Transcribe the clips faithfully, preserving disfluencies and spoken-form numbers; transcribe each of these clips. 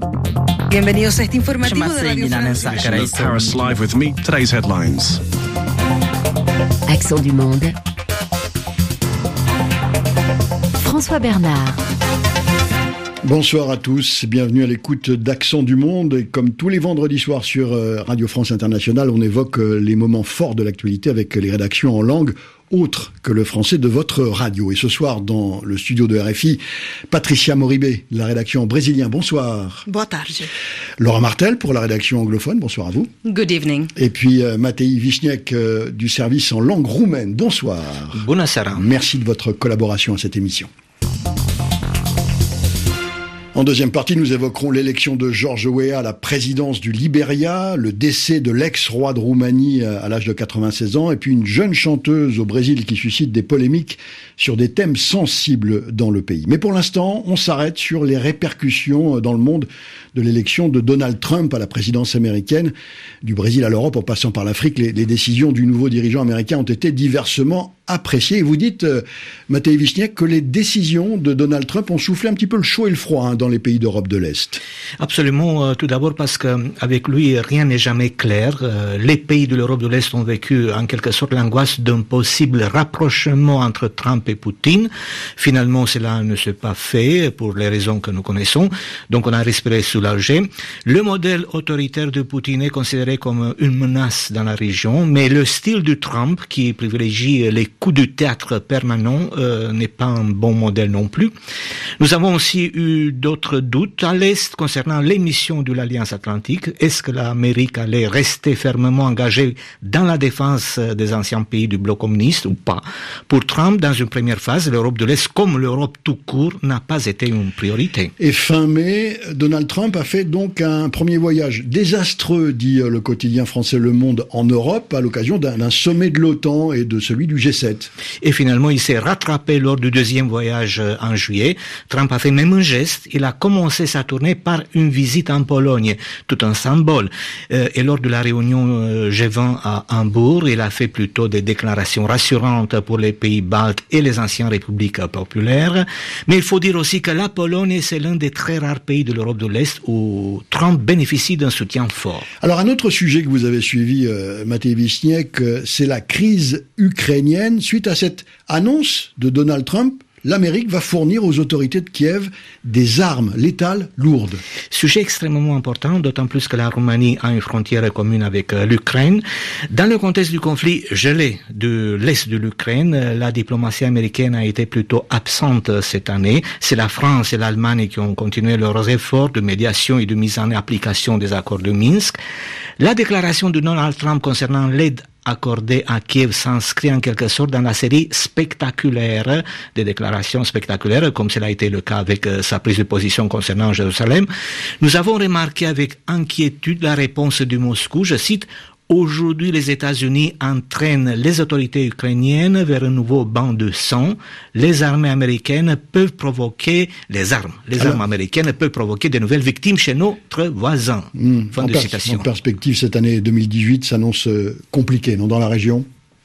Bienvenidos a este informativo de Radio France. Paris Live with me. Today's headlines. Accent du monde. François Bernard. Bonsoir à tous, bienvenue à l'écoute d'Accent du Monde. Et comme tous les vendredis soirs sur Radio France Internationale, on évoque les moments forts de l'actualité avec les rédactions en langue autre que le français de votre radio. Et ce soir, dans le studio de R F I, Patricia Moribé, de la rédaction brésilien. Bonsoir. Boa tarde. Laura Martel, pour la rédaction anglophone. Bonsoir à vous. Good evening. Et puis euh, Matei Vichniek, euh, du service en langue roumaine. Bonsoir. Buonasera. Merci de votre collaboration à cette émission. En deuxième partie, nous évoquerons l'élection de George Weah à la présidence du Libéria, le décès de l'ex-roi de Roumanie à l'âge de quatre-vingt-seize ans, et puis une jeune chanteuse au Brésil qui suscite des polémiques sur des thèmes sensibles dans le pays. Mais pour l'instant, on s'arrête sur les répercussions dans le monde de l'élection de Donald Trump à la présidence américaine. Du Brésil à l'Europe, en passant par l'Afrique, les, les décisions du nouveau dirigeant américain ont été diversement appréciées. Et vous dites, euh, Matei Vichniek, que les décisions de Donald Trump ont soufflé un petit peu le chaud et le froid hein, dans les pays d'Europe de l'Est. Absolument. Euh, tout d'abord parce qu'avec lui, rien n'est jamais clair. Euh, les pays de l'Europe de l'Est ont vécu en quelque sorte l'angoisse d'un possible rapprochement entre Trump et Poutine. Finalement, cela ne s'est pas fait pour les raisons que nous connaissons. Donc on a respiré soulagé. Le modèle autoritaire de Poutine est considéré comme une menace dans la région, mais le style de Trump, qui privilégie les coups de théâtre permanents, euh, n'est pas un bon modèle non plus. Nous avons aussi eu d'autres doutes à l'Est concernant les missions de l'Alliance Atlantique. Est-ce que l'Amérique allait rester fermement engagée dans la défense des anciens pays du bloc communiste ou pas? Pour Trump, dans une première phase, l'Europe de l'Est, comme l'Europe tout court, n'a pas été une priorité. Et fin mai, Donald Trump a fait donc un premier voyage désastreux, dit le quotidien français Le Monde, en Europe, à l'occasion d'un, d'un sommet de l'OTAN et de celui du G sept. Et finalement, il s'est rattrapé lors du deuxième voyage en juillet. Trump a fait même un geste. Il a commencé sa tournée par une visite en Pologne, tout un symbole. Euh, et lors de la réunion G vingt à Hambourg, il a fait plutôt des déclarations rassurantes pour les pays baltes et les anciennes républiques populaires. Mais il faut dire aussi que la Pologne, c'est l'un des très rares pays de l'Europe de l'Est où Trump bénéficie d'un soutien fort. Alors un autre sujet que vous avez suivi, euh, Matei Vichniek, euh, c'est la crise ukrainienne. Suite à cette annonce de Donald Trump, l'Amérique va fournir aux autorités de Kiev des armes létales lourdes. Sujet extrêmement important, d'autant plus que la Roumanie a une frontière commune avec euh, l'Ukraine. Dans le contexte du conflit gelé de l'Est de l'Ukraine, la diplomatie américaine a été plutôt absente cette année. C'est la France et l'Allemagne qui ont continué leurs efforts de médiation et de mise en application des accords de Minsk. La déclaration de Donald Trump concernant l'aide accordée à Kiev s'inscrit en quelque sorte dans la série spectaculaire des déclarations spectaculaires, comme cela a été le cas avec euh, sa prise de position concernant Jérusalem. Nous avons remarqué avec inquiétude la réponse de Moscou, je cite, « Aujourd'hui, les États-Unis entraînent les autorités ukrainiennes vers un nouveau bain de sang. Les armées américaines peuvent provoquer, les armes, les Alors, armes américaines peuvent provoquer de nouvelles victimes chez notre voisin. Mmh, » Fin en de pers- citation. En perspective, cette année deux mille dix-huit s'annonce euh, compliquée, non, dans la région?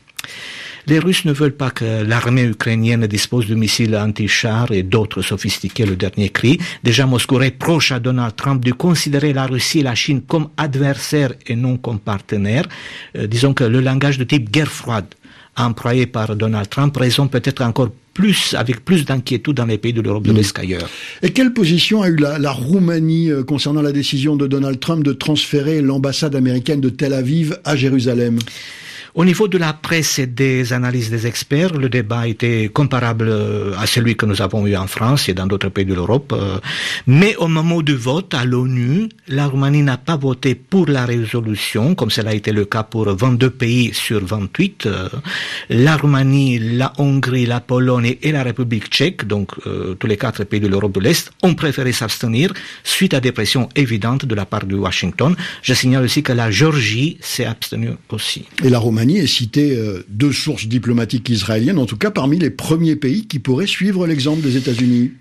Les Russes ne veulent pas que l'armée ukrainienne dispose de missiles anti-chars et d'autres sophistiqués, le dernier cri. Déjà, Moscou reproche à Donald Trump de considérer la Russie et la Chine comme adversaires et non comme partenaires. Euh, disons que le langage de type guerre froide employé par Donald Trump résonne peut-être encore plus, avec plus d'inquiétude dans les pays de l'Europe de l'Est qu'ailleurs. Et quelle position a eu la, la Roumanie euh, concernant la décision de Donald Trump de transférer l'ambassade américaine de Tel Aviv à Jérusalem? Au niveau de la presse et des analyses des experts, le débat était comparable à celui que nous avons eu en France et dans d'autres pays de l'Europe. Mais au moment du vote à l'ONU, la Roumanie n'a pas voté pour la résolution, comme cela a été le cas pour vingt-deux pays sur vingt-huit. La Roumanie, la Hongrie, la Pologne et la République tchèque, donc euh, tous les quatre pays de l'Europe de l'Est, ont préféré s'abstenir suite à des pressions évidentes de la part de Washington. Je signale aussi que la Géorgie s'est abstenue aussi. Et la Roumanie est citée euh, de sources diplomatiques israéliennes, en tout cas parmi les premiers pays qui pourraient suivre l'exemple des États-Unis.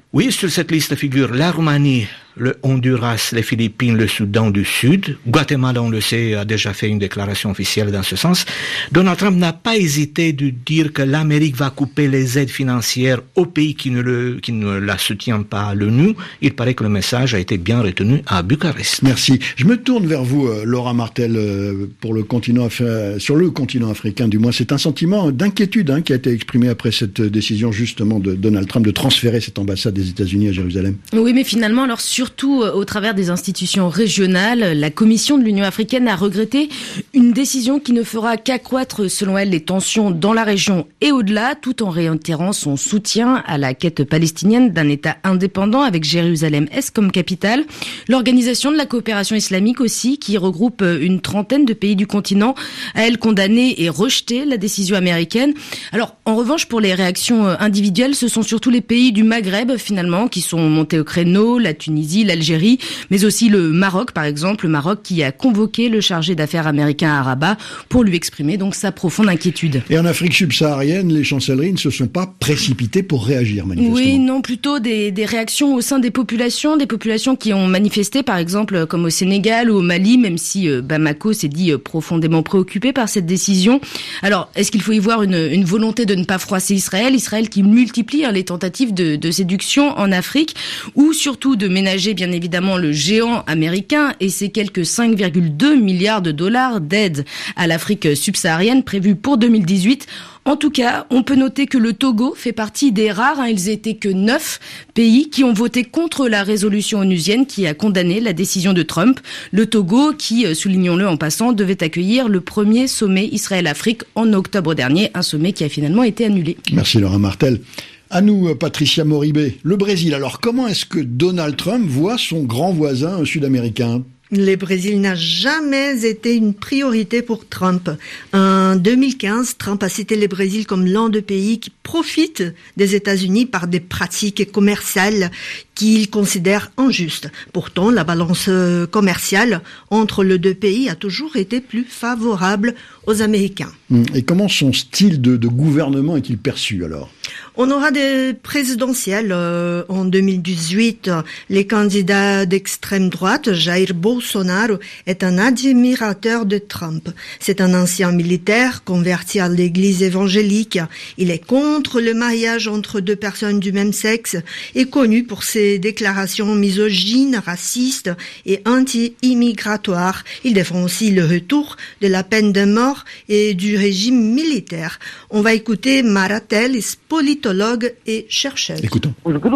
Oui, sur cette liste figure la Roumanie, le Honduras, les Philippines, le Soudan du Sud. Guatemala, on le sait, a déjà fait une déclaration officielle dans ce sens. Donald Trump n'a pas hésité de dire que l'Amérique va couper les aides financières aux pays qui ne, le, qui ne la soutiennent pas à l'ONU. Il paraît que le message a été bien retenu à Bucarest. Merci. Je me tourne vers vous, Laura Martel, pour le continent, sur le continent africain du moins. C'est un sentiment d'inquiétude hein, qui a été exprimé après cette décision justement de Donald Trump de transférer cette ambassade des États-Unis à Jérusalem. Oui, mais finalement, alors surtout au travers des institutions régionales, la Commission de l'Union africaine a regretté une décision qui ne fera qu'accroître, selon elle, les tensions dans la région et au-delà, tout en réitérant son soutien à la quête palestinienne d'un État indépendant avec Jérusalem-Est comme capitale. L'Organisation de la coopération islamique aussi, qui regroupe une trentaine de pays du continent, a elle condamné et rejeté la décision américaine. Alors, en revanche, pour les réactions individuelles, ce sont surtout les pays du Maghreb, finalement, qui sont montés au créneau, la Tunisie, l'Algérie, mais aussi le Maroc, par exemple, le Maroc qui a convoqué le chargé d'affaires américain à Rabat pour lui exprimer donc sa profonde inquiétude. Et en Afrique subsaharienne, les chancelleries ne se sont pas précipitées pour réagir, manifestement. Oui, non, plutôt des, des réactions au sein des populations, des populations qui ont manifesté, par exemple, comme au Sénégal ou au Mali, même si euh, Bamako s'est dit euh, profondément préoccupé par cette décision. Alors, est-ce qu'il faut y voir une, une volonté de ne pas froisser Israël, Israël qui multiplie hein, les tentatives de, de séduction en Afrique, ou surtout de ménager bien évidemment le géant américain et ses quelques cinq virgule deux milliards de dollars d'aide à l'Afrique subsaharienne prévus pour deux mille dix-huit. En tout cas, on peut noter que le Togo fait partie des rares, hein, ils étaient que neuf pays qui ont voté contre la résolution onusienne qui a condamné la décision de Trump. Le Togo qui, soulignons-le en passant, devait accueillir le premier sommet Israël-Afrique en octobre dernier, un sommet qui a finalement été annulé. Merci Laura Martel. À nous, Patricia Moribé. Le Brésil, alors comment est-ce que Donald Trump voit son grand voisin sud-américain ? Le Brésil n'a jamais été une priorité pour Trump. En deux mille quinze, Trump a cité le Brésil comme l'un des pays qui profitent des États-Unis par des pratiques commerciales qu'il considère injustes. Pourtant, la balance commerciale entre les deux pays a toujours été plus favorable aux Américains. Et comment son style de, de gouvernement est-il perçu alors ? On aura des présidentielles euh, en deux mille dix-huit. Les candidats d'extrême droite, Jair Bolsonaro, est un admirateur de Trump. C'est un ancien militaire converti à l'église évangélique. Il est contre le mariage entre deux personnes du même sexe et connu pour ses déclarations misogynes, racistes et anti-immigratoires. Il défend aussi le retour de la peine de mort et du régime militaire. On va écouter Mara Teles, politologue et chercheur. Écoutons.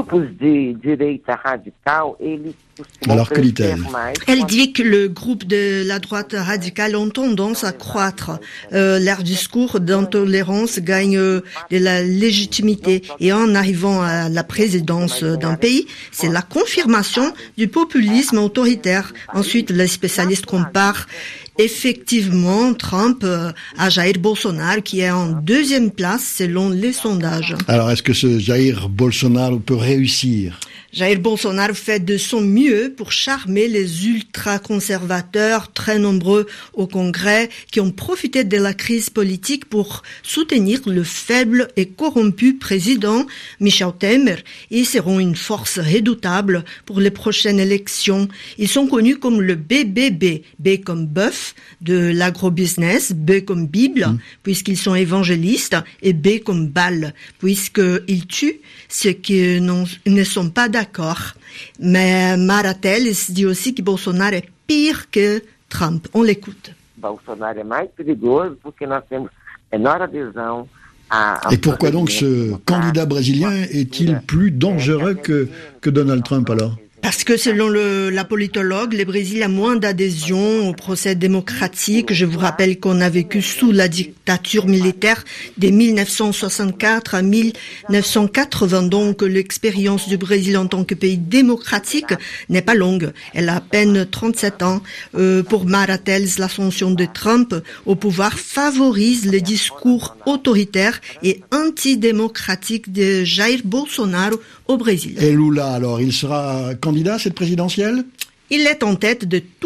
Alors, que dit-elle ? Elle dit que le groupe de la droite radicale ont tendance à croître. Euh, leur discours d'intolérance gagne de la légitimité. Et en arrivant à la présidence d'un pays, c'est la confirmation du populisme autoritaire. Ensuite, les spécialistes comparent effectivement Trump à Jair Bolsonaro, qui est en deuxième place selon les sondages. Alors, est-ce que ce Jair Bolsonaro peut réussir ? Jair Bolsonaro fait de son mieux pour charmer les ultra-conservateurs très nombreux au Congrès qui ont profité de la crise politique pour soutenir le faible et corrompu président Michel Temer. Ils seront une force redoutable pour les prochaines élections. Ils sont connus comme le B B B, B comme bœuf de l'agrobusiness, B comme Bible, mmh. puisqu'ils sont évangélistes, et B comme balle, puisqu'ils tuent ceux qui ne sont pas d'accord. D'accord. Mais Mara Teles dit aussi que Bolsonaro est pire que Trump. On l'écoute. Bolsonaro est mais perigoso porque nós temos menor adesão. Et pourquoi donc ce candidat brésilien est-il plus dangereux que, que Donald Trump alors ? Parce que selon le, la politologue, le Brésil a moins d'adhésion au procès démocratique. Je vous rappelle qu'on a vécu sous la dictature militaire de mille neuf cent soixante-quatre à mille neuf cent quatre-vingts. Donc l'expérience du Brésil en tant que pays démocratique n'est pas longue. Elle a à peine trente-sept ans. Euh, pour Mara Teles, l'ascension de Trump au pouvoir favorise les discours autoritaires et antidémocratiques de Jair Bolsonaro au Brésil. Et Lula alors, il sera candidat à cette présidentielle ? Il est en tête de tous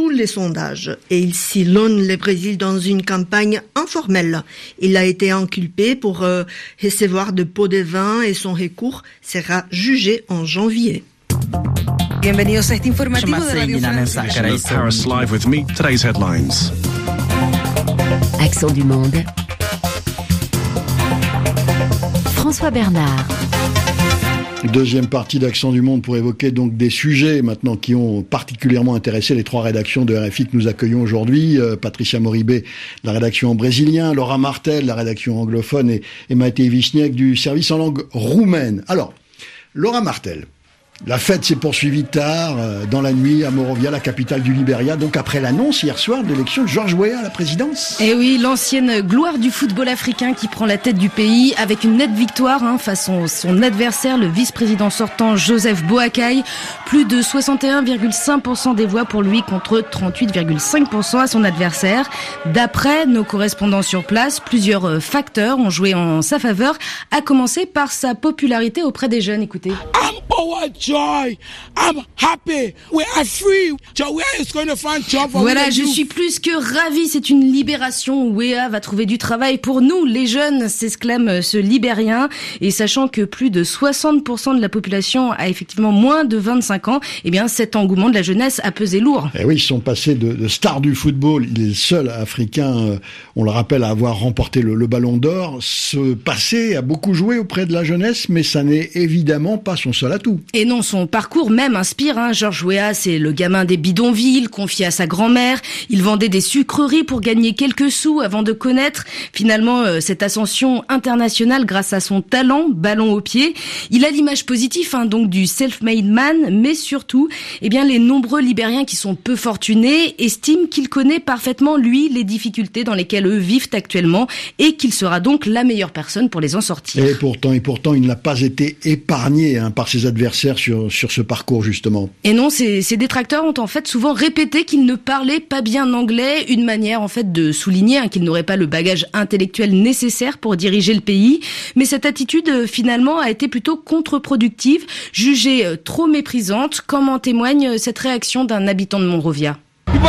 tous les sondages et il sillonne le Brésil dans une campagne informelle. Il a été inculpé pour euh, recevoir de pots de vin et son recours sera jugé en janvier. Bienvenidos a este informativo de Radio France. Paris Live with me. Today's headlines. Accent du monde. François Bernard. Deuxième partie d'Accent du Monde pour évoquer donc des sujets maintenant qui ont particulièrement intéressé les trois rédactions de R F I que nous accueillons aujourd'hui. Euh, Patricia Moribé, la rédaction en brésilien, Laura Martel, la rédaction anglophone et, et Maïté Wiśniek du service en langue roumaine. Alors, Laura Martel. La fête s'est poursuivie tard, euh, dans la nuit, à Monrovia, la capitale du Libéria, donc après l'annonce hier soir de l'élection de George Weah à la présidence. Et oui, l'ancienne gloire du football africain qui prend la tête du pays avec une nette victoire hein, face à son adversaire, le vice-président sortant Joseph Boakai. Plus de soixante et un virgule cinq pour cent des voix pour lui contre trente-huit virgule cinq pour cent à son adversaire. D'après nos correspondants sur place, plusieurs facteurs ont joué en sa faveur, à commencer par sa popularité auprès des jeunes. Écoutez. Joy, I'm happy. We are free. Weah is going to find job for Voilà, je suis plus que ravi. C'est une libération. Weah va trouver du travail pour nous, les jeunes, s'exclame ce Libérien. Et sachant que plus de soixante pour cent de la population a effectivement moins de vingt-cinq ans, eh bien, cet engouement de la jeunesse a pesé lourd. Eh oui, ils sont passés de, de stars du football. Il est le seul Africain, euh, on le rappelle, à avoir remporté le, le Ballon d'Or. Ce passé a beaucoup joué auprès de la jeunesse, mais ça n'est évidemment pas son seul atout. Et non, son parcours même inspire. Hein. George Weah, c'est le gamin des bidonvilles, confié à sa grand-mère. Il vendait des sucreries pour gagner quelques sous avant de connaître finalement euh, cette ascension internationale grâce à son talent, ballon au pied. Il a l'image positive hein, donc du self-made man, mais surtout, eh bien les nombreux Libériens qui sont peu fortunés estiment qu'il connaît parfaitement lui les difficultés dans lesquelles eux vivent actuellement et qu'il sera donc la meilleure personne pour les en sortir. Et pourtant, et pourtant, il n'a pas été épargné hein, par ses adversaires sur, sur ce parcours, justement. Et non, ces, ces détracteurs ont en fait souvent répété qu'il ne parlait pas bien anglais, une manière en fait de souligner hein, qu'il n'aurait pas le bagage intellectuel nécessaire pour diriger le pays. Mais cette attitude, finalement, a été plutôt contre-productive, jugée trop méprisante, comme en témoigne cette réaction d'un habitant de Monrovia.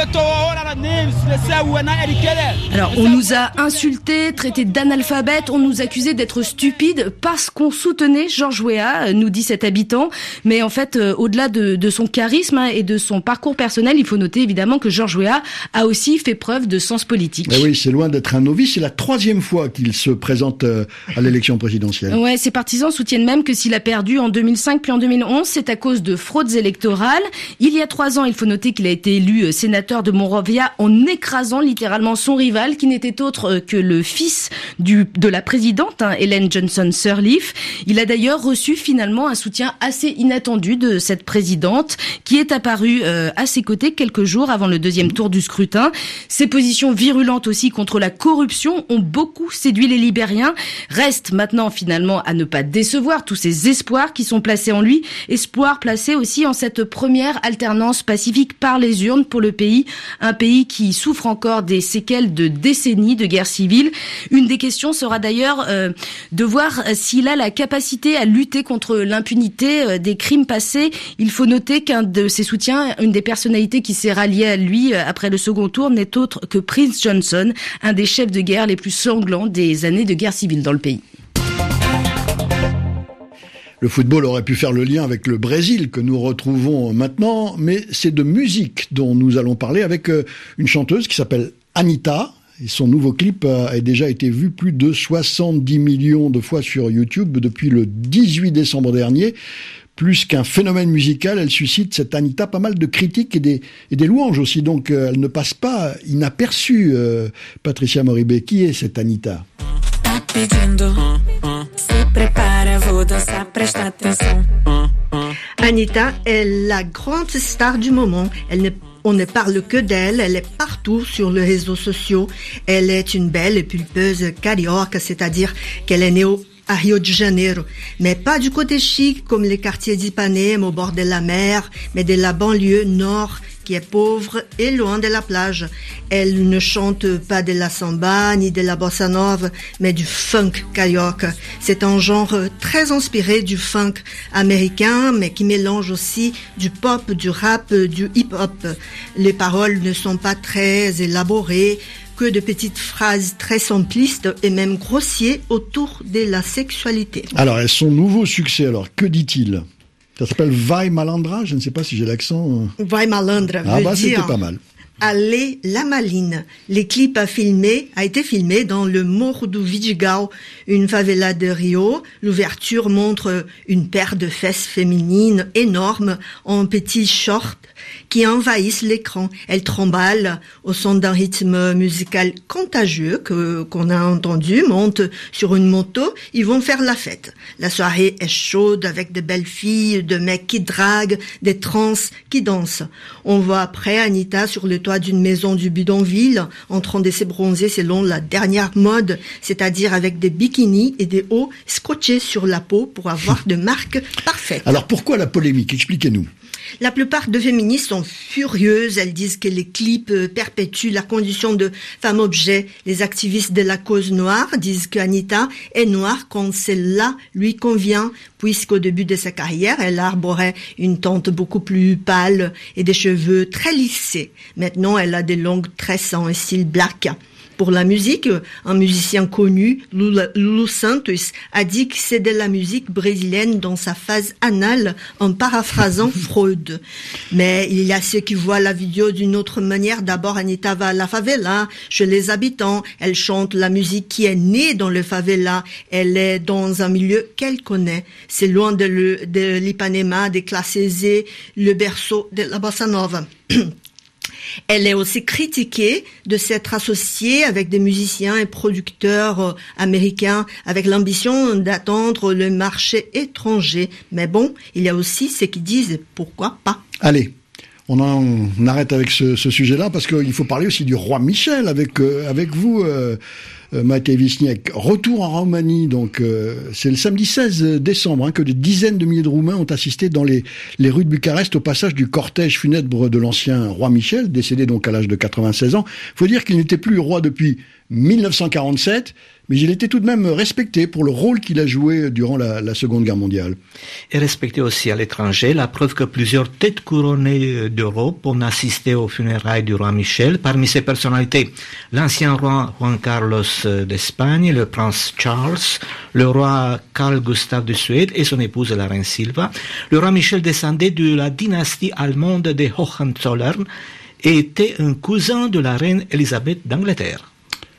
Alors, on nous a insultés, traités d'analphabètes, on nous accusait d'être stupides parce qu'on soutenait George Weah, nous dit cet habitant. Mais en fait, euh, au-delà de, de son charisme hein, et de son parcours personnel, il faut noter évidemment que George Weah a aussi fait preuve de sens politique. Mais oui, c'est loin d'être un novice, c'est la troisième fois qu'il se présente euh, à l'élection présidentielle. Ouais, ses partisans soutiennent même que s'il a perdu en deux mille cinq puis en deux mille onze, c'est à cause de fraudes électorales. Il y a trois ans, il faut noter qu'il a été élu euh, sénateur de Monrovia en écrasant littéralement son rival qui n'était autre que le fils du, de la présidente, hein, Ellen Johnson Sirleaf. Il a d'ailleurs reçu finalement un soutien assez inattendu de cette présidente qui est apparue euh, à ses côtés quelques jours avant le deuxième tour du scrutin. Ses positions virulentes aussi contre la corruption ont beaucoup séduit les Libériens. Reste maintenant finalement à ne pas décevoir tous ces espoirs qui sont placés en lui. Espoirs placés aussi en cette première alternance pacifique par les urnes pour le pays. Un pays qui souffre encore des séquelles de décennies de guerre civile. Une des questions sera d'ailleurs euh, de voir s'il a la capacité à lutter contre l'impunité euh, des crimes passés. Il faut noter qu'un de ses soutiens, une des personnalités qui s'est ralliée à lui euh, après le second tour, n'est autre que Prince Johnson, un des chefs de guerre les plus sanglants des années de guerre civile dans le pays. Le football aurait pu faire le lien avec le Brésil que nous retrouvons maintenant, mais c'est de musique dont nous allons parler avec une chanteuse qui s'appelle Anitta. Et son nouveau clip a déjà été vu plus de soixante-dix millions de fois sur YouTube depuis le dix-huit décembre dernier. Plus qu'un phénomène musical, elle suscite, cette Anitta, pas mal de critiques et des, et des louanges aussi. Donc elle ne passe pas inaperçue. Euh, Patricia Moribé, qui est cette Anitta ? Anitta est la grande star du moment. Elle ne, on ne parle que d'elle. Elle est partout sur les réseaux sociaux. Elle est une belle et pulpeuse carioca, c'est-à-dire qu'elle est née au à Rio de Janeiro, mais pas du côté chic comme les quartiers d'Ipanema au bord de la mer, mais de la banlieue nord qui est pauvre et loin de la plage. Elle ne chante pas de la samba ni de la bossa nova, mais du funk carioca. C'est un genre très inspiré du funk américain, mais qui mélange aussi du pop, du rap, du hip-hop. Les paroles ne sont pas très élaborées, que de petites phrases très simplistes et même grossiers autour de la sexualité. Alors, et son nouveau succès, alors, que dit-il ? Ça s'appelle Vai Malandra, je ne sais pas si j'ai l'accent. Vai Malandra ah veut bah, dire... c'était pas mal. Allez la Maline. Les clips a filmé, a été filmé dans le Morro do Vidigal, une favela de Rio. L'ouverture montre une paire de fesses féminines énormes en petits shorts qui envahissent l'écran. Elles tremballent au son d'un rythme musical contagieux que, qu'on a entendu, montent sur une moto, ils vont faire la fête. La soirée est chaude avec de belles filles, de mecs qui draguent, des trans qui dansent. On voit après Anitta sur le toit d'une maison du bidonville, en train de se bronzer selon la dernière mode, c'est-à-dire avec des bikinis et des hauts scotchés sur la peau pour avoir de marques parfaites. Alors pourquoi la polémique ? Expliquez-nous. La plupart de féministes sont furieuses. Elles disent que les clips perpétuent la condition de femme-objet. Les activistes de la cause noire disent qu'Anita est noire quand celle-là lui convient, puisqu'au début de sa carrière, elle arborait une teinte beaucoup plus pâle et des cheveux très lissés. Maintenant, elle a des longues tresses en style black. Pour la musique, un musicien connu, Lulu Santos, a dit que c'est de la musique brésilienne dans sa phase anale, en paraphrasant Freud. Mais il y a ceux qui voient la vidéo d'une autre manière. D'abord, Anitta va à la favela, chez les habitants. Elle chante la musique qui est née dans le favela. Elle est dans un milieu qu'elle connaît. C'est loin de, le, de l'Ipanema, des classes aisées, le berceau de la bossa nova. Elle est aussi critiquée de s'être associée avec des musiciens et producteurs américains avec l'ambition d'atteindre le marché étranger. Mais bon, il y a aussi ceux qui disent pourquoi pas. Allez, on en on arrête avec ce, ce sujet-là parce qu'il faut parler aussi du roi Michel avec euh, avec vous. Euh Euh, Matej Wisniewski, retour en Roumanie, donc euh, c'est le samedi seize décembre hein, que des dizaines de milliers de Roumains ont assisté dans les, les rues de Bucarest au passage du cortège funèbre de l'ancien roi Michel, décédé donc à l'âge de quatre-vingt-seize ans. Il faut dire qu'il n'était plus roi depuis mille neuf cent quarante-sept, mais il était tout de même respecté pour le rôle qu'il a joué durant la, la Seconde Guerre mondiale. Et respecté aussi à l'étranger, la preuve que plusieurs têtes couronnées d'Europe ont assisté aux funérailles du roi Michel. Parmi ces personnalités, l'ancien roi Juan Carlos d'Espagne, le prince Charles, le roi Carl Gustaf de Suède et son épouse la reine Silva. Le roi Michel descendait de la dynastie allemande des Hohenzollern et était un cousin de la reine Elisabeth d'Angleterre.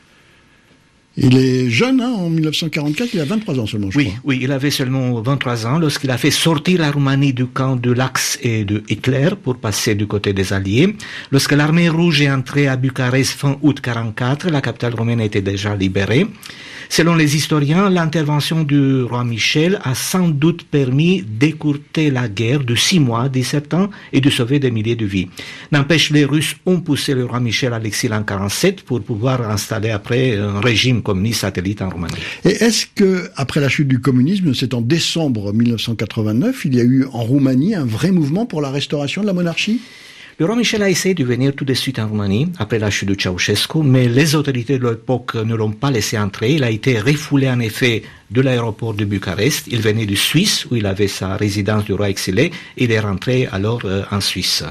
Il est jeune, hein, en mille neuf cent quarante-quatre, il a vingt-trois ans seulement, je oui, crois. Oui, il avait seulement vingt-trois ans lorsqu'il a fait sortir la Roumanie du camp de l'Axe et de Hitler pour passer du côté des Alliés. Lorsque l'armée rouge est entrée à Bucarest fin août quarante-quatre, la capitale roumaine était déjà libérée. Selon les historiens, l'intervention du roi Michel a sans doute permis d'écourter la guerre de six mois, dix-sept ans, et de sauver des milliers de vies. N'empêche, les Russes ont poussé le roi Michel à l'exil en quarante-sept pour pouvoir installer après un régime communiste satellite en Roumanie. Et est-ce que, après la chute du communisme, c'est en décembre mille neuf cent quatre-vingt-neuf, il y a eu en Roumanie un vrai mouvement pour la restauration de la monarchie ? Le roi Michel a essayé de venir tout de suite en Roumanie, après la chute de Ceausescu, mais les autorités de l'époque ne l'ont pas laissé entrer. Il a été refoulé en effet de l'aéroport de Bucarest. Il venait de Suisse, où il avait sa résidence du roi exilé, et il est rentré alors euh, en Suisse.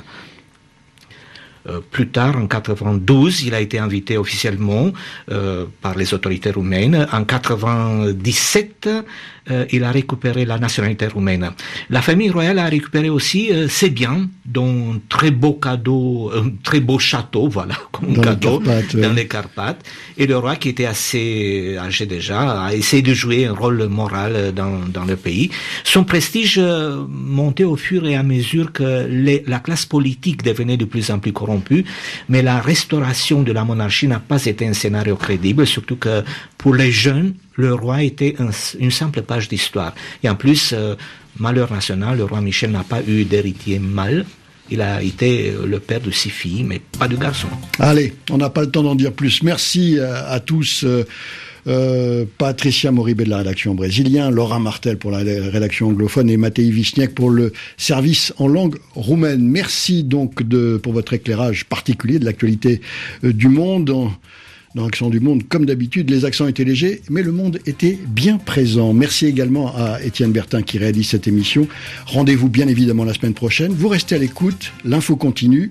Euh, plus tard, en quatre-vingt-douze, il a été invité officiellement euh, par les autorités roumaines. En quatre-vingt-dix-sept, euh, il a récupéré la nationalité roumaine. La famille royale a récupéré aussi euh, ses biens, dont un très beau cadeau, un très beau château, voilà, comme dans cadeau, les Carpates, dans ouais. les Carpates. Et le roi, qui était assez âgé déjà, a essayé de jouer un rôle moral dans, dans le pays. Son prestige euh, montait au fur et à mesure que les, la classe politique devenait de plus en plus corrompue, mais la restauration de la monarchie n'a pas été un scénario crédible, surtout que pour les jeunes, le roi était un, une simple page d'histoire. Et en plus, euh, malheur national, le roi Michel n'a pas eu d'héritier mâle. Il a été le père de six filles, mais pas de garçons. Allez, on n'a pas le temps d'en dire plus. Merci à, à tous. Euh, Euh, Patricia Moribé de la rédaction brésilien, Laura Martel pour la rédaction anglophone et Matei Wiśniak pour le service en langue roumaine. Merci donc de, pour votre éclairage particulier de l'actualité euh, du monde. En, Dans Accent du Monde, comme d'habitude, les accents étaient légers, mais le monde était bien présent. Merci également à Étienne Bertin qui réalise cette émission. Rendez-vous bien évidemment la semaine prochaine. Vous restez à l'écoute, l'info continue.